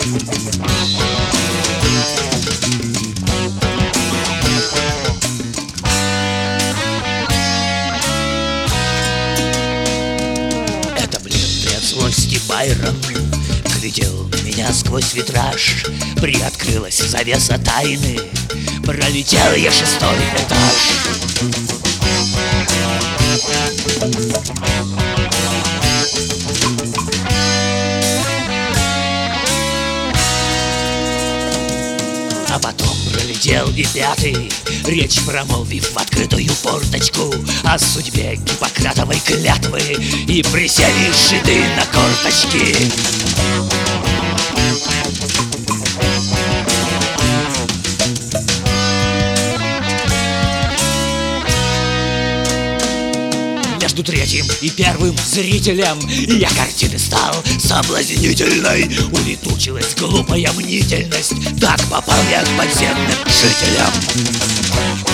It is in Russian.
Это бледный от злости Байрон глядел на меня сквозь витраж. Приоткрылась завеса тайны, пролетел я 6-й этаж. А потом пролетел и 5-й, речь промолвив в открытую форточку о судьбе Гиппократовой клятвы, и присели жиды на корточки. Между 3-м и 1-м зрителем я картины стал соблазнительной. Улетучилась глупая мнительность, так попал я к подземным жителям.